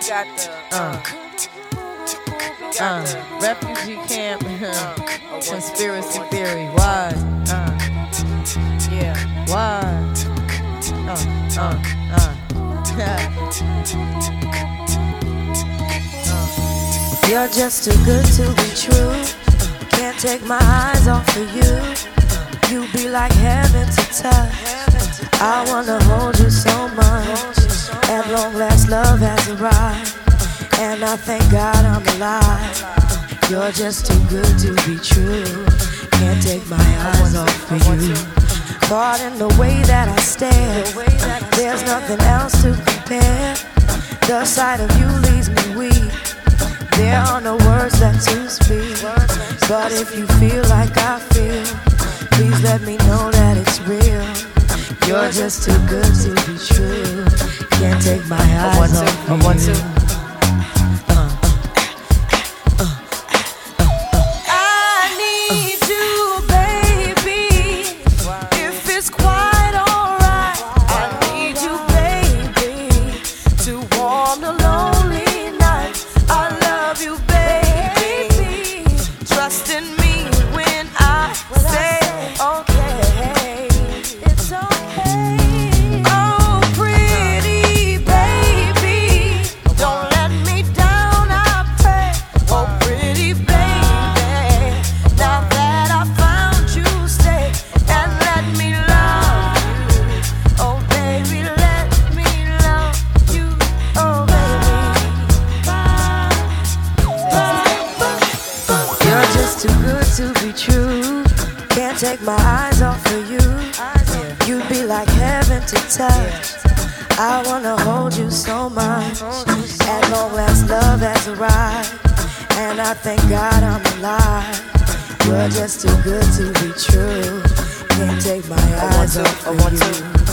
Refugee camp, conspiracy theory. Why? Why? You're just too good to be true. Can't take my eyes off of you. You be like heaven to touch. I wanna hold you so much. At long last, love has arrived, and I thank God I'm alive. You're just too good to be true. Can't take my eyes off of you. Caught in the way that I stare. There's nothing else to compare. The sight of you leaves me weak. There are no words left to speak. But if you feel like I feel, please let me know that it's real. You're just too good to be true. Can't take my eyes off you. Too good to be true. Can't take my eyes off of you. You'd be like heaven to touch. I wanna hold you so much. At long last, love has arrived, and I thank God I'm alive. You're just too good to be true. Can't take my eyes off of you.